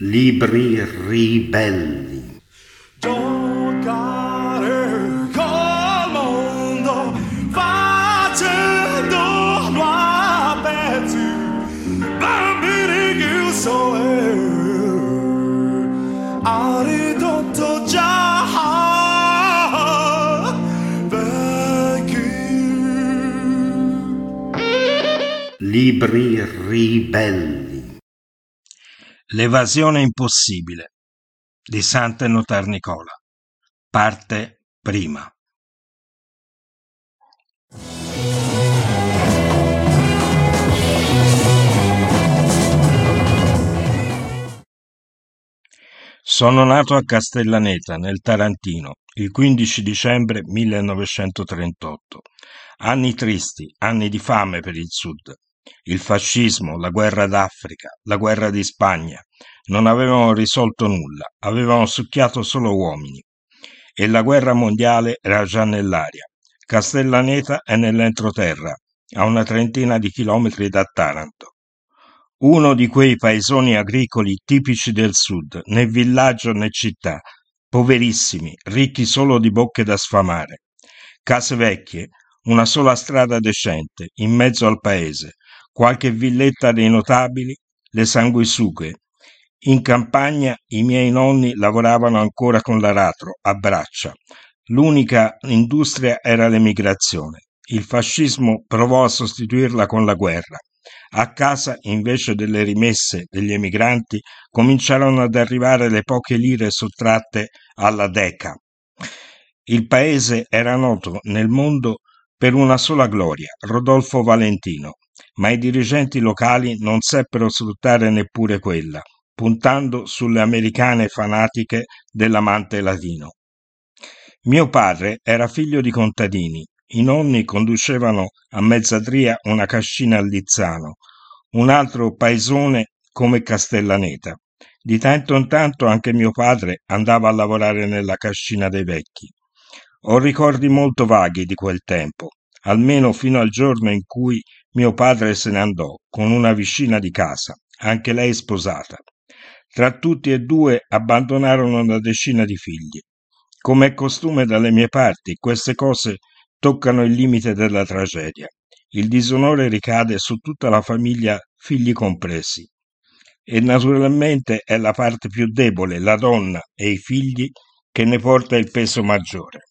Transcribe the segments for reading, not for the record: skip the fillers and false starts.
Libri ribelli. Giocare col mondo facendolo a pezzi, bambini chiusi ha ridotto già vecchi. Libri ribelli. L'evasione impossibile di Sante Notar Nicola, parte prima. Sono nato a Castellaneta, nel Tarantino, il 15 dicembre 1938. Anni tristi, anni di fame per il Sud. Il fascismo, la guerra d'Africa, la guerra di Spagna non avevano risolto nulla, avevano succhiato solo uomini. E la guerra mondiale era già nell'aria. Castellaneta è nell'entroterra, a una trentina di chilometri da Taranto. Uno di quei paesoni agricoli tipici del sud, né villaggio né città, poverissimi, ricchi solo di bocche da sfamare. Case vecchie, una sola strada decente, in mezzo al paese, qualche villetta dei notabili, le sanguisughe. In campagna i miei nonni lavoravano ancora con l'aratro, a braccia. L'unica industria era l'emigrazione. Il fascismo provò a sostituirla con la guerra. A casa, invece delle rimesse degli emigranti, cominciarono ad arrivare le poche lire sottratte alla Deca. Il paese era noto nel mondo per una sola gloria, Rodolfo Valentino, ma i dirigenti locali non seppero sfruttare neppure quella, puntando sulle americane fanatiche dell'amante latino. Mio padre era figlio di contadini, i nonni conducevano a Mezzadria una cascina a Lizzano, un altro paesone come Castellaneta. Di tanto in tanto anche mio padre andava a lavorare nella cascina dei vecchi. Ho ricordi molto vaghi di quel tempo, almeno fino al giorno in cui mio padre se ne andò con una vicina di casa, anche lei sposata. Tra tutti e due abbandonarono una decina di figli. Come è costume dalle mie parti, queste cose toccano il limite della tragedia. Il disonore ricade su tutta la famiglia, figli compresi. E naturalmente è la parte più debole, la donna e i figli, che ne porta il peso maggiore.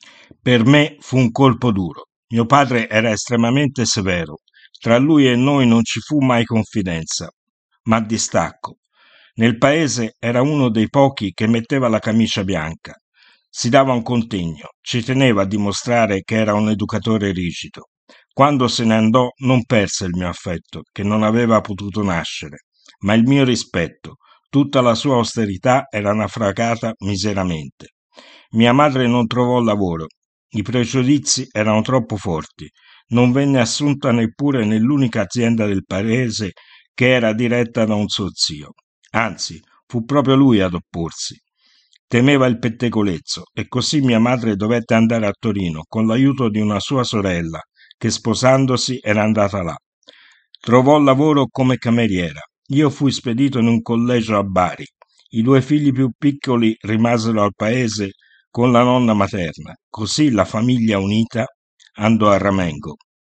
Per me fu un colpo duro. Mio padre era estremamente severo. Tra lui e noi non ci fu mai confidenza, ma distacco. Nel paese era uno dei pochi che metteva la camicia bianca. Si dava un contegno, ci teneva a dimostrare che era un educatore rigido. Quando se ne andò non perse il mio affetto, che non aveva potuto nascere, ma il mio rispetto. Tutta la sua austerità era naufragata miseramente. Mia madre non trovò lavoro. I pregiudizi erano troppo forti. Non venne assunta neppure nell'unica azienda del paese che era diretta da un suo zio. Anzi, fu proprio lui ad opporsi. Temeva il pettegolezzo e così mia madre dovette andare a Torino con l'aiuto di una sua sorella che sposandosi era andata là. Trovò lavoro come cameriera. Io fui spedito in un collegio a Bari. I due figli più piccoli rimasero al paese con la nonna materna. Così la famiglia unita andò a Ramengo.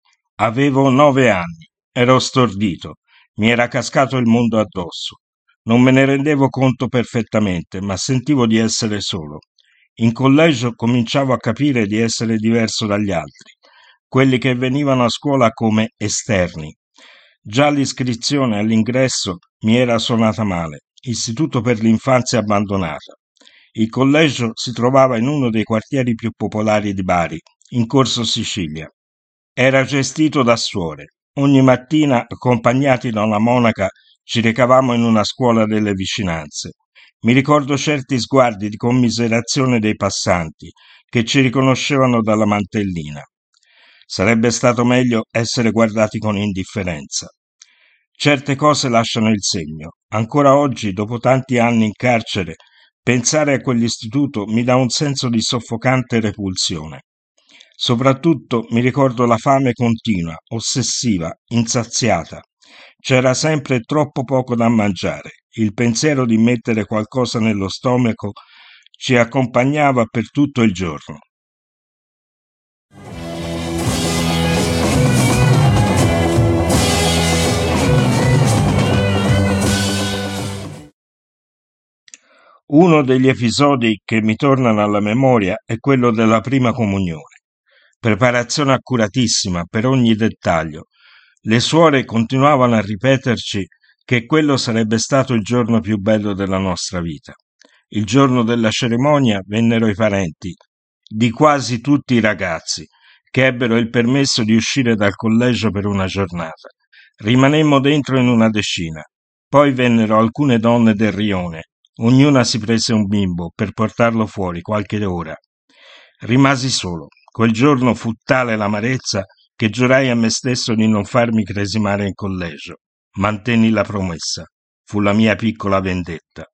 Avevo 9 anni. Ero stordito. Mi era cascato il mondo addosso. Non me ne rendevo conto perfettamente, ma sentivo di essere solo. In collegio cominciavo a capire di essere diverso dagli altri, quelli che venivano a scuola come esterni. Già l'iscrizione all'ingresso mi era suonata male, istituto per l'infanzia abbandonata. Il collegio si trovava in uno dei quartieri più popolari di Bari, in Corso Sicilia. Era gestito da suore. Ogni mattina, accompagnati da una monaca, ci recavamo in una scuola delle vicinanze. Mi ricordo certi sguardi di commiserazione dei passanti che ci riconoscevano dalla mantellina. Sarebbe stato meglio essere guardati con indifferenza. Certe cose lasciano il segno. Ancora oggi, dopo tanti anni in carcere, pensare a quell'istituto mi dà un senso di soffocante repulsione. Soprattutto mi ricordo la fame continua, ossessiva, insaziata. C'era sempre troppo poco da mangiare Il pensiero di mettere qualcosa nello stomaco ci accompagnava per tutto il giorno. Uno degli episodi che mi tornano alla memoria è quello della prima comunione. Preparazione accuratissima per ogni dettaglio. Le suore continuavano a ripeterci che quello sarebbe stato il giorno più bello della nostra vita. Il giorno della cerimonia vennero i parenti di quasi tutti i ragazzi che ebbero il permesso di uscire dal collegio per una giornata. Rimanemmo dentro in una decina. Poi vennero alcune donne del rione. Ognuna si prese un bimbo per portarlo fuori qualche ora. Rimasi solo. Quel giorno fu tale l'amarezza che giurai a me stesso di non farmi cresimare in collegio. Mantenni la promessa. Fu la mia piccola vendetta.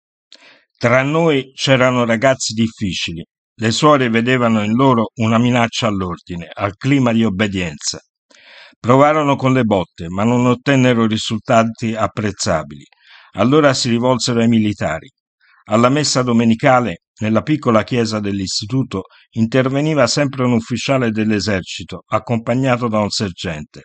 Tra noi c'erano ragazzi difficili. Le suore vedevano in loro una minaccia all'ordine, al clima di obbedienza. Provarono con le botte, ma non ottennero risultati apprezzabili. Allora si rivolsero ai militari. Alla messa domenicale, nella piccola chiesa dell'istituto, interveniva sempre un ufficiale dell'esercito, accompagnato da un sergente.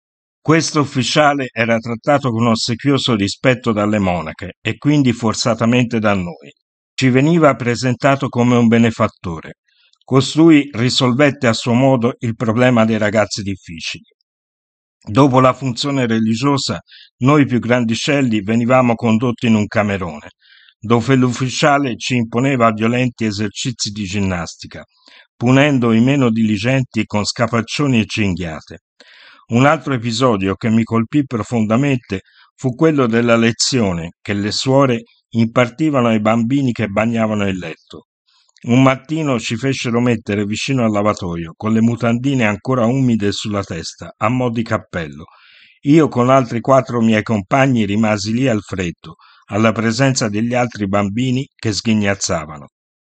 Questo ufficiale era trattato con ossequioso rispetto dalle monache e quindi forzatamente da noi. Ci veniva presentato come un benefattore. Costui risolvette a suo modo il problema dei ragazzi difficili. Dopo la funzione religiosa, noi più grandicelli venivamo condotti in un camerone, dove l'ufficiale ci imponeva violenti esercizi di ginnastica, punendo i meno diligenti con scapaccioni e cinghiate. Un altro episodio che mi colpì profondamente fu quello della lezione che le suore impartivano ai bambini che bagnavano il letto. Un mattino ci fecero mettere vicino al lavatoio, con le mutandine ancora umide sulla testa, a mo' di cappello. Io con altri 4 miei compagni rimasi lì al freddo, alla presenza degli altri bambini che sghignazzavano.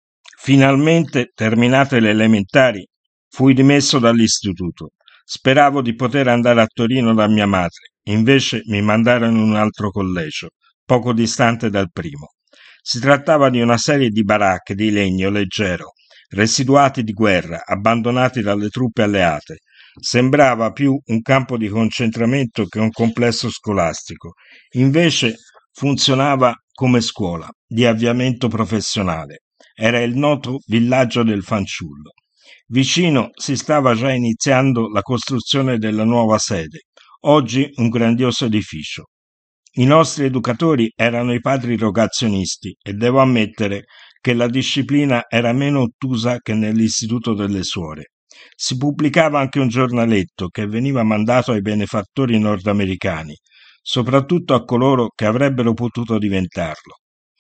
Finalmente, terminate le elementari, fui dimesso dall'istituto. Speravo di poter andare a Torino da mia madre, invece mi mandarono in un altro collegio, poco distante dal primo. Si trattava di una serie di baracche di legno leggero, residuati di guerra, abbandonati dalle truppe alleate. Sembrava più un campo di concentramento che un complesso scolastico. Invece funzionava come scuola di avviamento professionale. Era il noto villaggio del fanciullo. Vicino si stava già iniziando la costruzione della nuova sede, oggi un grandioso edificio. I nostri educatori erano i padri rogazionisti e devo ammettere che la disciplina era meno ottusa che nell'istituto delle suore. Si pubblicava anche un giornaletto che veniva mandato ai benefattori nordamericani, soprattutto a coloro che avrebbero potuto diventarlo.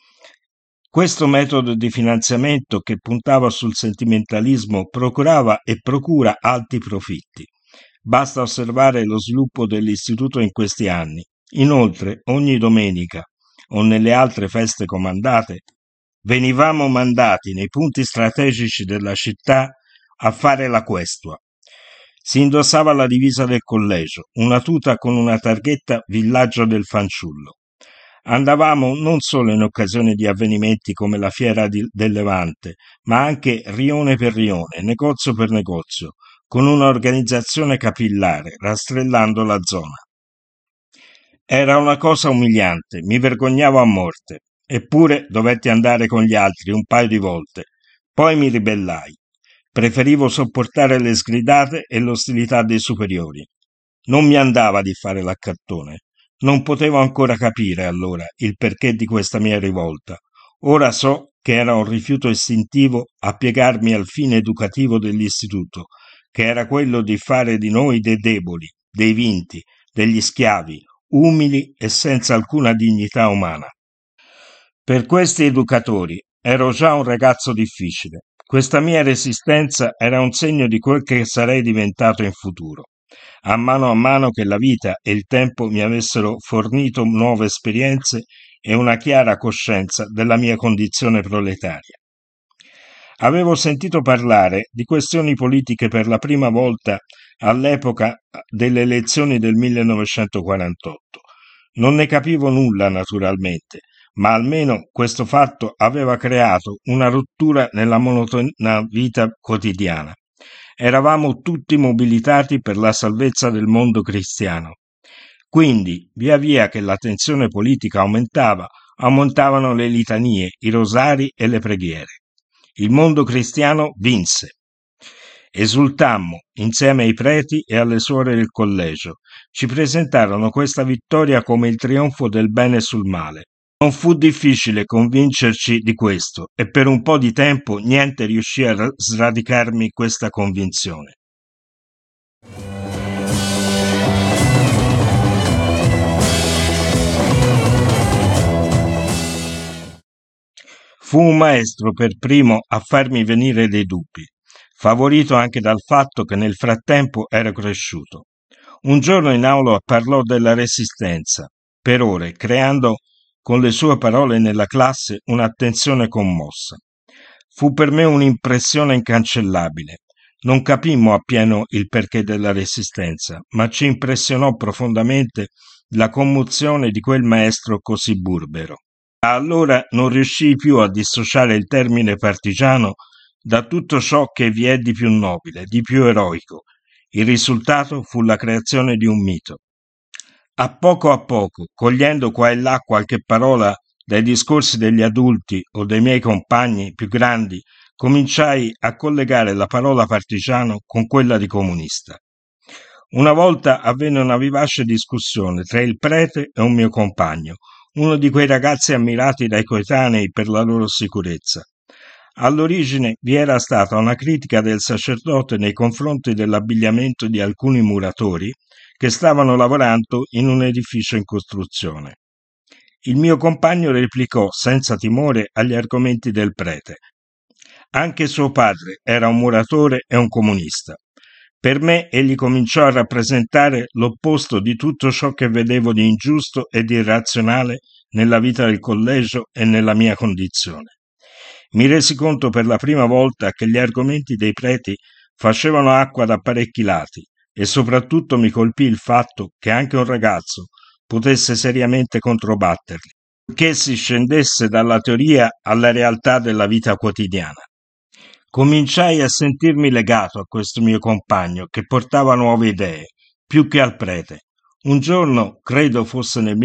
Questo metodo di finanziamento che puntava sul sentimentalismo procurava e procura alti profitti. Basta osservare lo sviluppo dell'istituto in questi anni. Inoltre, ogni domenica o nelle altre feste comandate, venivamo mandati nei punti strategici della città a fare la questua. Si indossava la divisa del collegio, una tuta con una targhetta Villaggio del Fanciullo. Andavamo non solo in occasione di avvenimenti come la fiera del Levante, ma anche rione per rione, negozio per negozio, con un'organizzazione capillare, rastrellando la zona. Era una cosa umiliante, mi vergognavo a morte, eppure dovetti andare con gli altri un paio di volte. Poi mi ribellai. Preferivo sopportare le sgridate e l'ostilità dei superiori. Non mi andava di fare l'accattone. Non potevo ancora capire allora il perché di questa mia rivolta. Ora so che era un rifiuto istintivo a piegarmi al fine educativo dell'istituto, che era quello di fare di noi dei deboli, dei vinti, degli schiavi, umili e senza alcuna dignità umana. Per questi educatori ero già un ragazzo difficile. Questa mia resistenza era un segno di quel che sarei diventato in futuro, a mano che la vita e il tempo mi avessero fornito nuove esperienze e una chiara coscienza della mia condizione proletaria. Avevo sentito parlare di questioni politiche per la prima volta all'epoca delle elezioni del 1948. Non ne capivo nulla, naturalmente, ma almeno questo fatto aveva creato una rottura nella monotona vita quotidiana. Eravamo tutti mobilitati per la salvezza del mondo cristiano. Quindi, via via che la tensione politica aumentava, aumentavano le litanie, i rosari e le preghiere. Il mondo cristiano vinse. Esultammo insieme ai preti e alle suore del collegio. Ci presentarono questa vittoria come il trionfo del bene sul male. Non fu difficile convincerci di questo e per un po' di tempo niente riuscì a sradicarmi questa convinzione. Fu un maestro per primo a farmi venire dei dubbi, favorito anche dal fatto che nel frattempo ero cresciuto. Un giorno in aula parlò della resistenza, per ore, creando con le sue parole nella classe un'attenzione commossa. Fu per me un'impressione incancellabile. Non capimmo appieno il perché della resistenza, ma ci impressionò profondamente la commozione di quel maestro così burbero. Allora non riuscii più a dissociare il termine partigiano da tutto ciò che vi è di più nobile, di più eroico. Il risultato fu la creazione di un mito. A poco, cogliendo qua e là qualche parola dai discorsi degli adulti o dei miei compagni più grandi, cominciai a collegare la parola partigiano con quella di comunista. Una volta avvenne una vivace discussione tra il prete e un mio compagno, uno di quei ragazzi ammirati dai coetanei per la loro sicurezza. All'origine vi era stata una critica del sacerdote nei confronti dell'abbigliamento di alcuni muratori che stavano lavorando in un edificio in costruzione. Il mio compagno replicò senza timore agli argomenti del prete. Anche suo padre era un muratore e un comunista. Per me egli cominciò a rappresentare l'opposto di tutto ciò che vedevo di ingiusto ed irrazionale nella vita del collegio e nella mia condizione. Mi resi conto per la prima volta che gli argomenti dei preti facevano acqua da parecchi lati e soprattutto mi colpì il fatto che anche un ragazzo potesse seriamente controbatterli, che si scendesse dalla teoria alla realtà della vita quotidiana. Cominciai a sentirmi legato a questo mio compagno che portava nuove idee, più che al prete. Un giorno, credo fosse nel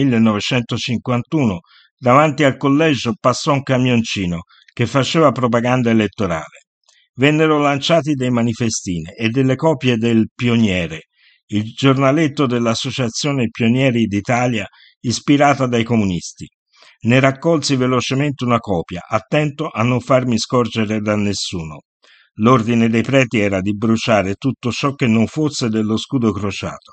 1951, davanti al collegio passò un camioncino che faceva propaganda elettorale. Vennero lanciati dei manifestini e delle copie del Pioniere, il giornaletto dell'Associazione Pionieri d'Italia ispirata dai comunisti. Ne raccolsi velocemente una copia, attento a non farmi scorgere da nessuno. L'ordine dei preti era di bruciare tutto ciò che non fosse dello scudo crociato.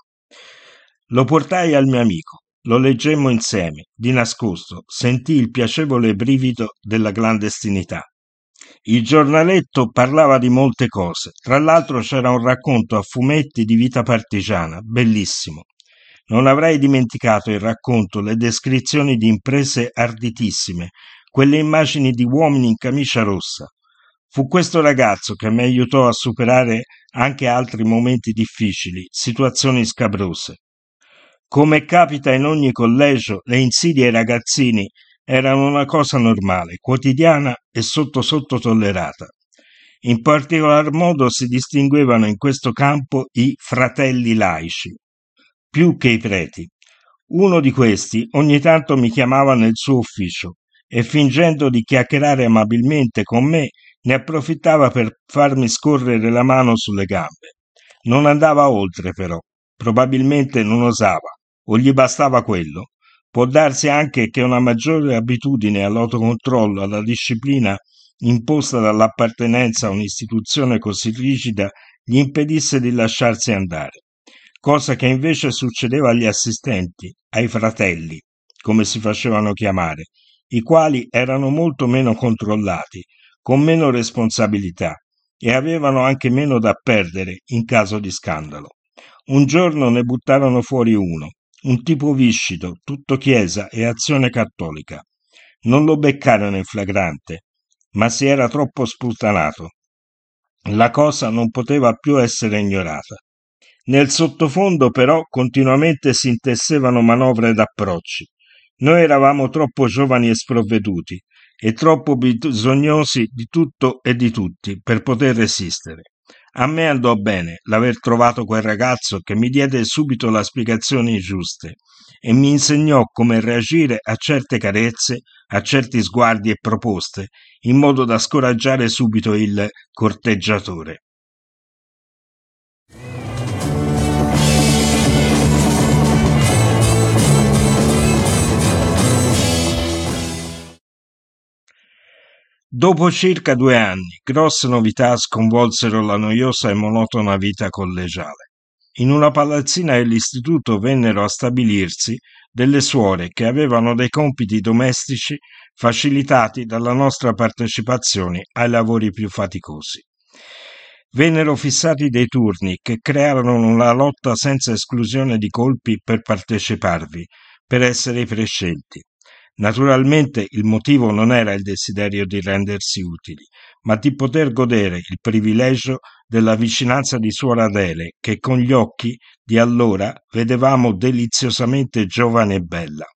Lo portai al mio amico, lo leggemmo insieme, di nascosto, sentii il piacevole brivido della clandestinità. Il giornaletto parlava di molte cose, tra l'altro c'era un racconto a fumetti di vita partigiana, bellissimo. Non avrei dimenticato il racconto, le descrizioni di imprese arditissime, quelle immagini di uomini in camicia rossa. Fu questo ragazzo che mi aiutò a superare anche altri momenti difficili, situazioni scabrose. Come capita in ogni collegio, le insidie ai ragazzini erano una cosa normale, quotidiana e sotto tollerata. In particolar modo si distinguevano in questo campo i fratelli laici, più che i preti. Uno di questi ogni tanto mi chiamava nel suo ufficio e fingendo di chiacchierare amabilmente con me ne approfittava per farmi scorrere la mano sulle gambe. Non andava oltre però, probabilmente non osava, o gli bastava quello. Può darsi anche che una maggiore abitudine all'autocontrollo, alla disciplina imposta dall'appartenenza a un'istituzione così rigida gli impedisse di lasciarsi andare, cosa che invece succedeva agli assistenti, ai fratelli, come si facevano chiamare, i quali erano molto meno controllati, con meno responsabilità e avevano anche meno da perdere in caso di scandalo. Un giorno ne buttarono fuori uno, un tipo viscido, tutto chiesa e azione cattolica. Non lo beccarono in flagrante, ma si era troppo sputtanato. La cosa non poteva più essere ignorata. Nel sottofondo, però, continuamente si intessevano manovre ed approcci. Noi eravamo troppo giovani e sprovveduti e troppo bisognosi di tutto e di tutti per poter resistere. A me andò bene l'aver trovato quel ragazzo che mi diede subito le spiegazioni giuste e mi insegnò come reagire a certe carezze, a certi sguardi e proposte, in modo da scoraggiare subito il corteggiatore. Dopo circa 2 anni, grosse novità sconvolsero la noiosa e monotona vita collegiale. In una palazzina dell'istituto vennero a stabilirsi delle suore che avevano dei compiti domestici facilitati dalla nostra partecipazione ai lavori più faticosi. Vennero fissati dei turni che crearono una lotta senza esclusione di colpi per parteciparvi, per essere i prescelti. Naturalmente il motivo non era il desiderio di rendersi utili, ma di poter godere il privilegio della vicinanza di suor Adele, che con gli occhi di allora vedevamo deliziosamente giovane e bella.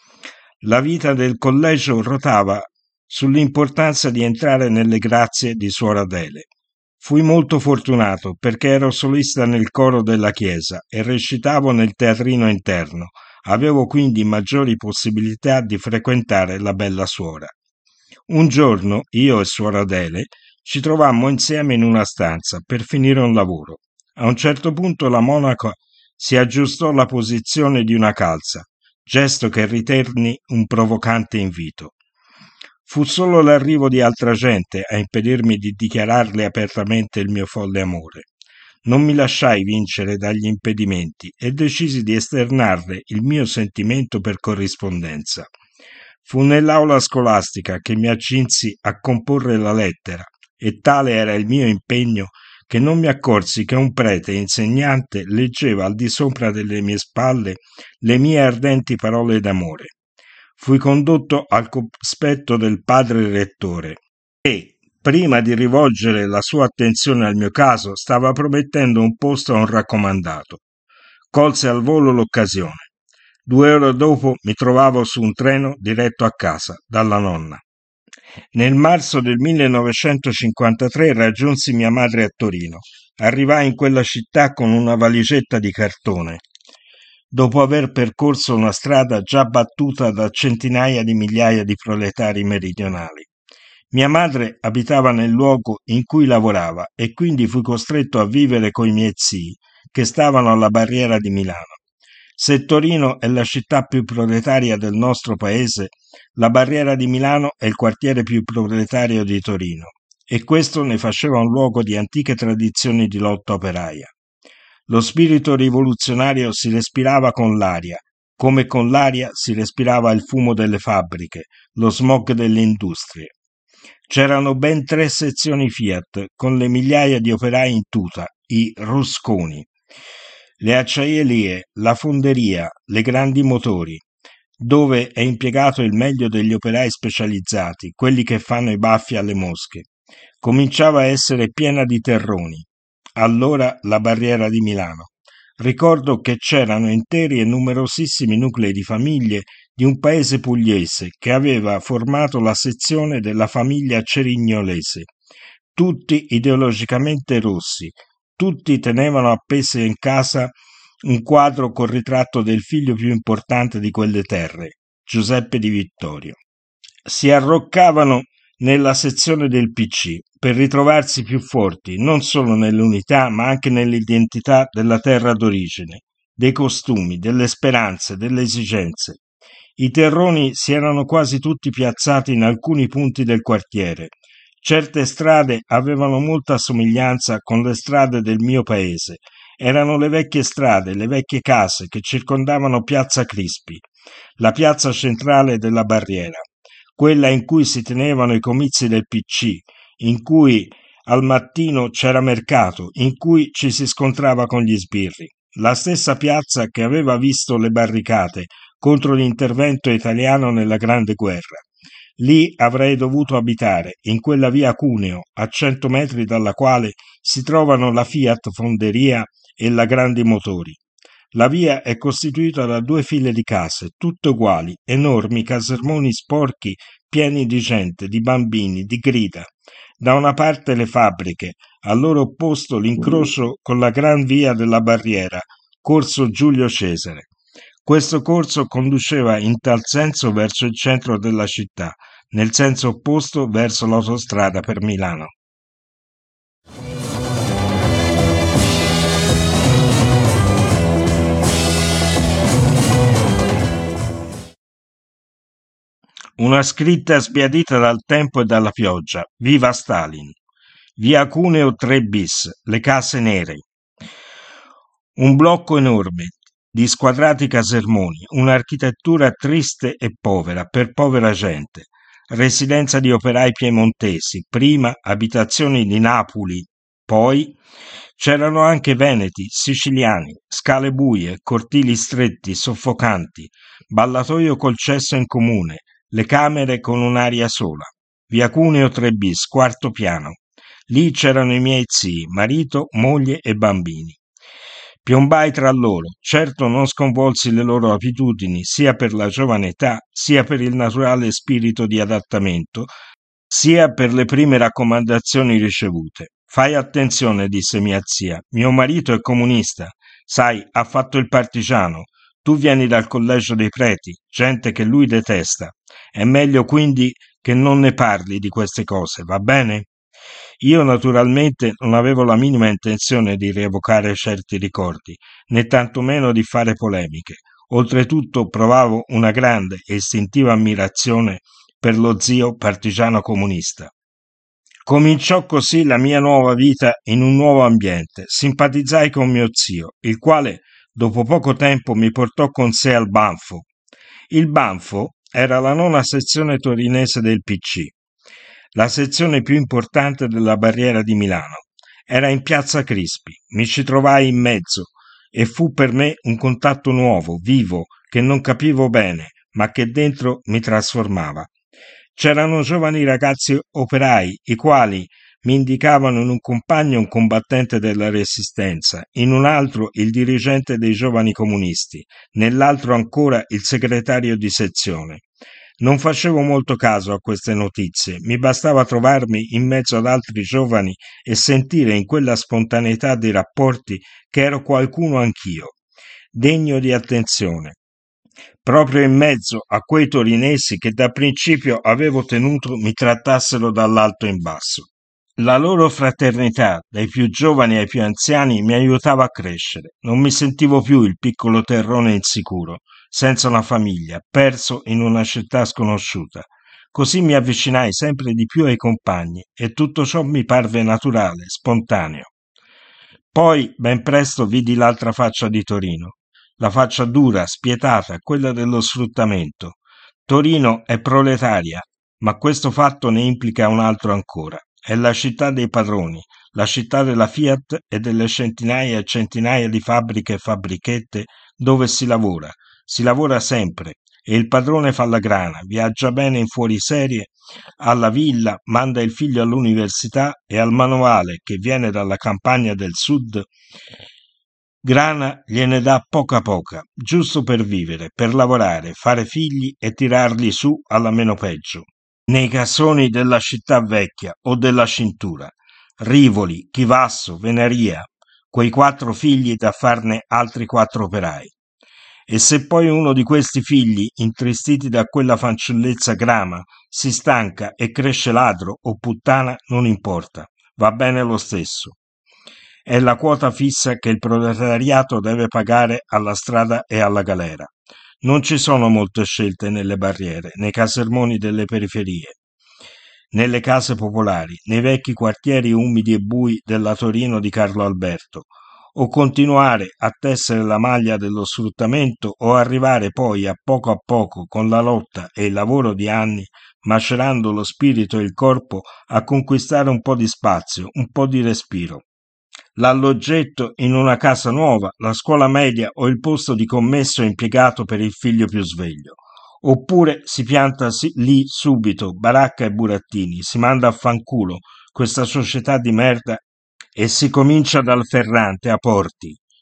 La vita del collegio ruotava sull'importanza di entrare nelle grazie di suor Adele. Fui molto fortunato perché ero solista nel coro della chiesa e recitavo nel teatrino interno. Avevo quindi maggiori possibilità di frequentare la bella suora. Un giorno io e suor Adele ci trovammo insieme in una stanza per finire un lavoro. A un certo punto la monaca si aggiustò la posizione di una calza, gesto che riterni un provocante invito. Fu solo l'arrivo di altra gente a impedirmi di dichiararle apertamente il mio folle amore. Non mi lasciai vincere dagli impedimenti e decisi di esternarle il mio sentimento per corrispondenza. Fu nell'aula scolastica che mi accinsi a comporre la lettera e tale era il mio impegno che non mi accorsi che un prete insegnante leggeva al di sopra delle mie spalle le mie ardenti parole d'amore. Fui condotto al cospetto del padre rettore e, prima di rivolgere la sua attenzione al mio caso, stava promettendo un posto a un raccomandato. Colse al volo l'occasione. 2 ore dopo mi trovavo su un treno diretto a casa dalla nonna. Nel marzo del 1953 raggiunsi mia madre a Torino. Arrivai in quella città con una valigetta di cartone, dopo aver percorso una strada già battuta da centinaia di migliaia di proletari meridionali. Mia madre abitava nel luogo in cui lavorava e quindi fui costretto a vivere coi miei zii, che stavano alla barriera di Milano. Se Torino è la città più proletaria del nostro paese, la barriera di Milano è il quartiere più proletario di Torino, e questo ne faceva un luogo di antiche tradizioni di lotta operaia. Lo spirito rivoluzionario si respirava con l'aria, come con l'aria si respirava il fumo delle fabbriche, lo smog delle industrie. C'erano ben 3 sezioni Fiat, con le migliaia di operai in tuta, i rusconi, le acciaierie, la fonderia, le grandi motori, dove è impiegato il meglio degli operai specializzati, quelli che fanno i baffi alle mosche. Cominciava a essere piena di terroni. Allora la barriera di Milano. Ricordo che c'erano interi e numerosissimi nuclei di famiglie di un paese pugliese che aveva formato la sezione della famiglia cerignolese, tutti ideologicamente rossi, tutti tenevano appese in casa un quadro col ritratto del figlio più importante di quelle terre, Giuseppe di Vittorio. Si arroccavano nella sezione del PC per ritrovarsi più forti non solo nell'unità ma anche nell'identità della terra d'origine, dei costumi, delle speranze, delle esigenze. I terroni si erano quasi tutti piazzati in alcuni punti del quartiere. Certe strade avevano molta somiglianza con le strade del mio paese. Erano le vecchie strade, le vecchie case che circondavano Piazza Crispi, la piazza centrale della barriera, quella in cui si tenevano i comizi del PC, in cui al mattino c'era mercato, in cui ci si scontrava con gli sbirri. La stessa piazza che aveva visto le barricate contro l'intervento italiano nella Grande Guerra. Lì avrei dovuto abitare, in quella via Cuneo, a 100 metri dalla quale si trovano la Fiat Fonderia e la grandi motori. La via è costituita da 2 file di case, tutte uguali, enormi casermoni sporchi, pieni di gente, di bambini, di grida. Da una parte le fabbriche, al loro opposto l'incrocio con la gran via della Barriera, corso Giulio Cesare. Questo corso conduceva in tal senso verso il centro della città, nel senso opposto verso l'autostrada per Milano. Una scritta sbiadita dal tempo e dalla pioggia. Viva Stalin. Via Cuneo 3 bis, le case nere. Un blocco enorme di squadrati casermoni, un'architettura triste e povera per povera gente. Residenza di operai piemontesi, prima abitazioni di Napoli, poi c'erano anche veneti, siciliani, scale buie, cortili stretti, soffocanti, ballatoio col cesso in comune, le camere con un'aria sola. Via Cuneo 3 bis, quarto piano. Lì c'erano i miei zii, marito, moglie e bambini. Piombai tra loro, certo non sconvolsi le loro abitudini sia per la giovane età, sia per il naturale spirito di adattamento, sia per le prime raccomandazioni ricevute. Fai attenzione, disse mia zia, mio marito è comunista, sai, ha fatto il partigiano, tu vieni dal collegio dei preti, gente che lui detesta. È meglio quindi che non ne parli di queste cose, va bene? Io naturalmente non avevo la minima intenzione di rievocare certi ricordi, né tantomeno di fare polemiche. Oltretutto provavo una grande e istintiva ammirazione per lo zio partigiano comunista. Cominciò così la mia nuova vita in un nuovo ambiente. Simpatizzai con mio zio, il quale dopo poco tempo mi portò con sé al Banfo. Il Banfo era la nona sezione torinese del PC, la sezione più importante della Barriera di Milano. Era in piazza Crispi, mi ci trovai in mezzo e fu per me un contatto nuovo, vivo, che non capivo bene, ma che dentro mi trasformava. C'erano giovani ragazzi operai, i quali mi indicavano in un compagno un combattente della Resistenza, in un altro il dirigente dei giovani comunisti, nell'altro ancora il segretario di sezione. Non facevo molto caso a queste notizie, mi bastava trovarmi in mezzo ad altri giovani e sentire in quella spontaneità dei rapporti che ero qualcuno anch'io, degno di attenzione, proprio in mezzo a quei torinesi che da principio avevo tenuto mi trattassero dall'alto in basso. La loro fraternità, dai più giovani ai più anziani, mi aiutava a crescere. Non mi sentivo più il piccolo terrone insicuro, senza una famiglia, perso in una città sconosciuta. Così mi avvicinai sempre di più ai compagni e tutto ciò mi parve naturale, spontaneo. Poi, ben presto, vidi l'altra faccia di Torino, la faccia dura, spietata, quella dello sfruttamento. Torino è proletaria, ma questo fatto ne implica un altro ancora. È la città dei padroni, la città della Fiat e delle centinaia e centinaia di fabbriche e fabbrichette dove si lavora sempre, e il padrone fa la grana, viaggia bene in fuoriserie, alla villa, manda il figlio all'università e al manovale che viene dalla campagna del sud, grana gliene dà poca poca, giusto per vivere, per lavorare, fare figli e tirarli su alla meno peggio. Nei casoni della città vecchia o della cintura, Rivoli, Chivasso, Venaria, quei 4 figli da farne altri 4 operai. E se poi uno di questi figli, intristiti da quella fanciullezza grama, si stanca e cresce ladro o puttana, non importa, va bene lo stesso. È la quota fissa che il proletariato deve pagare alla strada e alla galera. Non ci sono molte scelte nelle barriere, nei casermoni delle periferie, nelle case popolari, nei vecchi quartieri umidi e bui della Torino di Carlo Alberto. O continuare a tessere la maglia dello sfruttamento o arrivare poi a poco con la lotta e il lavoro di anni, macerando lo spirito e il corpo, a conquistare un po' di spazio, un po' di respiro. L'alloggetto in una casa nuova, la scuola media o il posto di commesso impiegato per il figlio più sveglio. Oppure si pianta lì subito baracca e burattini, si manda a fanculo questa società di merda e si comincia dal Ferrante a Porti,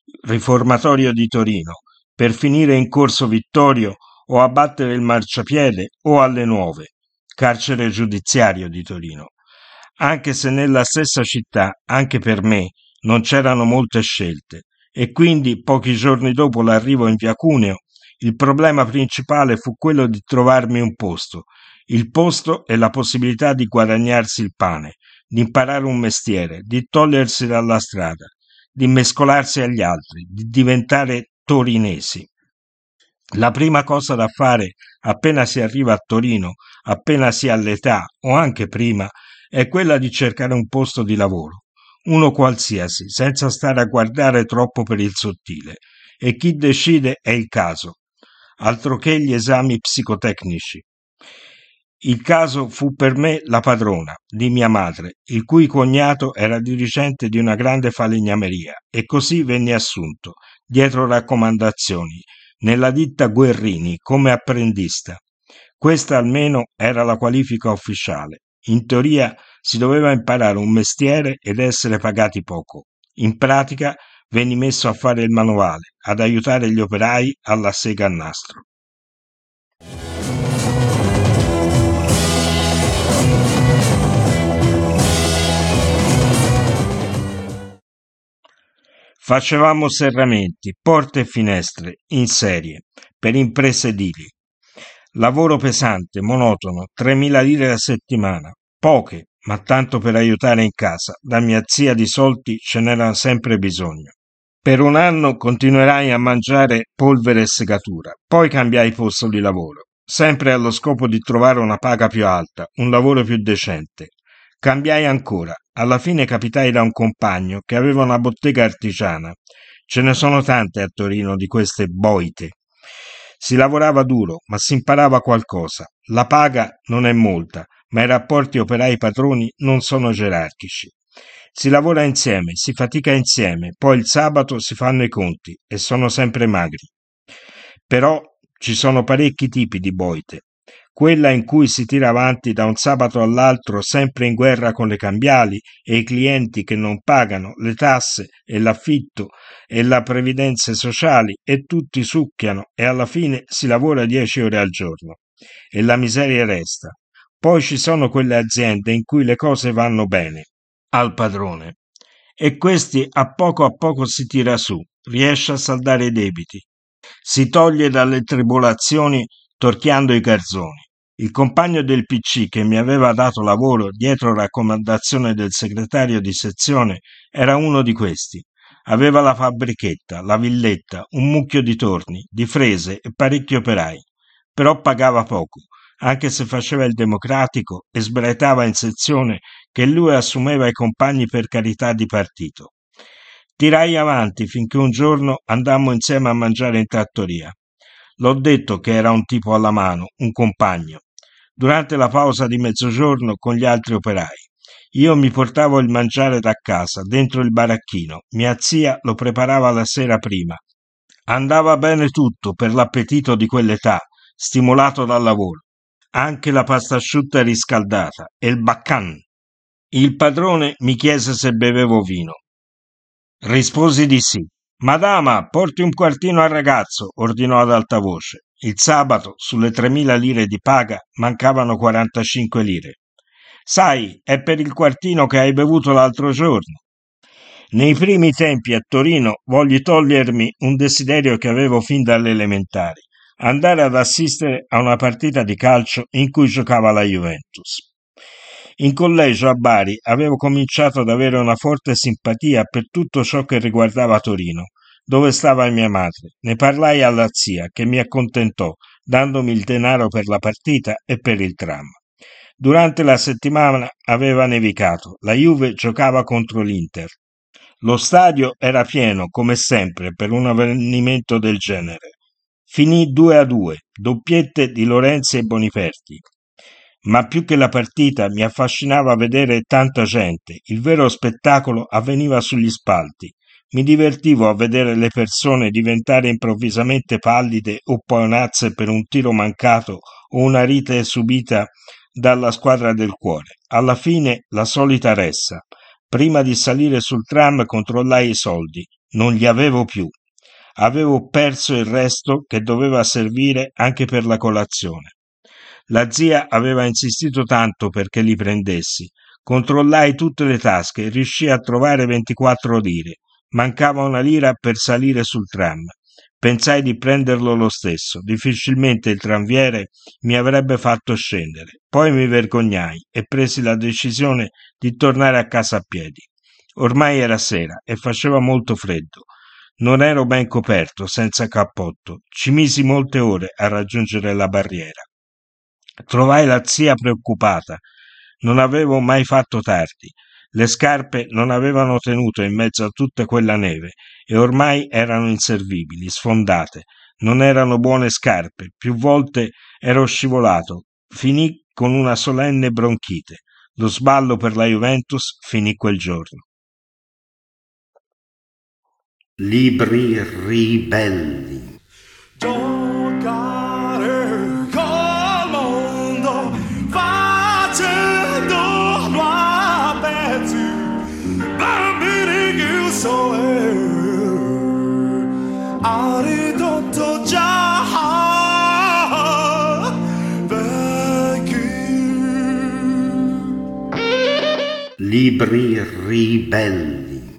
riformatorio di Torino, per finire in Corso Vittorio o a battere il marciapiede o alle Nuove, carcere giudiziario di Torino. Anche se nella stessa città, anche per me, non c'erano molte scelte, e quindi pochi giorni dopo l'arrivo in via Cuneo, il problema principale fu quello di trovarmi un posto, il posto e la possibilità di guadagnarsi il pane, di imparare un mestiere, di togliersi dalla strada, di mescolarsi agli altri, di diventare torinesi. La prima cosa da fare appena si arriva a Torino, appena si ha l'età o anche prima, è quella di cercare un posto di lavoro, uno qualsiasi, senza stare a guardare troppo per il sottile, e chi decide è il caso, altro che gli esami psicotecnici. Il caso fu per me la padrona di mia madre, il cui cognato era dirigente di una grande falegnameria, e così venne assunto, dietro raccomandazioni, nella ditta Guerrini come apprendista. Questa almeno era la qualifica ufficiale. In teoria si doveva imparare un mestiere ed essere pagati poco. In pratica venni messo a fare il manovale, ad aiutare gli operai alla sega a nastro. Facevamo serramenti, porte e finestre, in serie, per imprese edili. Lavoro pesante, monotono, 3.000 lire a settimana. Poche, ma tanto per aiutare in casa. Da mia zia di soldi ce n'era sempre bisogno. Per un anno continuerai a mangiare polvere e segatura, poi cambiai posto di lavoro, sempre allo scopo di trovare una paga più alta, un lavoro più decente. Cambiai ancora. Alla fine capitai da un compagno che aveva una bottega artigiana. Ce ne sono tante a Torino di queste boite. Si lavorava duro, ma si imparava qualcosa. La paga non è molta, ma i rapporti operai-patroni non sono gerarchici. Si lavora insieme, si fatica insieme, poi il sabato si fanno i conti e sono sempre magri. Però ci sono parecchi tipi di boite. Quella in cui si tira avanti da un sabato all'altro sempre in guerra con le cambiali e i clienti che non pagano le tasse e l'affitto e la previdenze sociali e tutti succhiano e alla fine si lavora 10 ore al giorno e la miseria resta. Poi ci sono quelle aziende in cui le cose vanno bene al padrone e questi a poco si tira su, riesce a saldare i debiti, si toglie dalle tribolazioni torchiando i garzoni. Il compagno del PC che mi aveva dato lavoro dietro raccomandazione del segretario di sezione era uno di questi. Aveva la fabbrichetta, la villetta, un mucchio di torni, di frese e parecchi operai. Però pagava poco, anche se faceva il democratico e sbraitava in sezione che lui assumeva i compagni per carità di partito. Tirai avanti finché un giorno andammo insieme a mangiare in trattoria. L'ho detto che era un tipo alla mano, un compagno. Durante la pausa di mezzogiorno con gli altri operai. Io mi portavo il mangiare da casa, dentro il baracchino. Mia zia lo preparava la sera prima. Andava bene tutto per l'appetito di quell'età, stimolato dal lavoro. Anche la pasta asciutta riscaldata e il baccan. Il padrone mi chiese se bevevo vino. Risposi di sì. Madama, porti un quartino al ragazzo, ordinò ad alta voce. Il sabato, sulle 3.000 lire di paga, mancavano 45 lire. Sai, è per il quartino che hai bevuto l'altro giorno. Nei primi tempi a Torino voglio togliermi un desiderio che avevo fin dalle elementari, andare ad assistere a una partita di calcio in cui giocava la Juventus. In collegio a Bari avevo cominciato ad avere una forte simpatia per tutto ciò che riguardava Torino, dove stava mia madre. Ne parlai alla zia, che mi accontentò, dandomi il denaro per la partita e per il tram. Durante la settimana aveva nevicato, la Juve giocava contro l'Inter. Lo stadio era pieno, come sempre, per un avvenimento del genere. Finì 2-2, doppiette di Lorenzi e Boniperti. Ma più che la partita mi affascinava vedere tanta gente. Il vero spettacolo avveniva sugli spalti. Mi divertivo a vedere le persone diventare improvvisamente pallide o paonazze per un tiro mancato o una rete subita dalla squadra del cuore. Alla fine la solita ressa. Prima di salire sul tram controllai i soldi. Non li avevo più. Avevo perso il resto che doveva servire anche per la colazione. La zia aveva insistito tanto perché li prendessi. Controllai tutte le tasche e riuscii a trovare 24 lire. Mancava una lira per salire sul tram. Pensai di prenderlo lo stesso. Difficilmente il tranviere mi avrebbe fatto scendere. Poi mi vergognai e presi la decisione di tornare a casa a piedi. Ormai era sera e faceva molto freddo. Non ero ben coperto, senza cappotto. Ci misi molte ore a raggiungere la barriera. Trovai la zia preoccupata. Non avevo mai fatto tardi. Le scarpe non avevano tenuto in mezzo a tutta quella neve e ormai erano inservibili, sfondate. Non erano buone scarpe. Più volte ero scivolato. Finì con una solenne bronchite. Lo sballo per la Juventus finì quel giorno. Libri ribelli. Giocare col mondo facendolo a pezzi, bambini chiusi ha ridotto già vecchi. Libri ribelli.